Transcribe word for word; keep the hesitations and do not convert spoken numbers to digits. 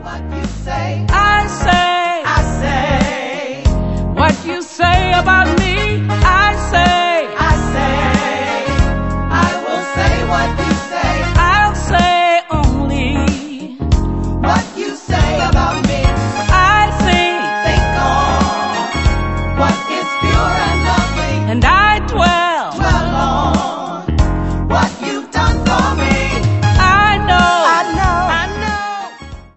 what you say. I say, I say, what you say about me. I say, I say, I will say what you say. I'll say only What you say about me. I think, Think on what is pure and lovely. and I dwell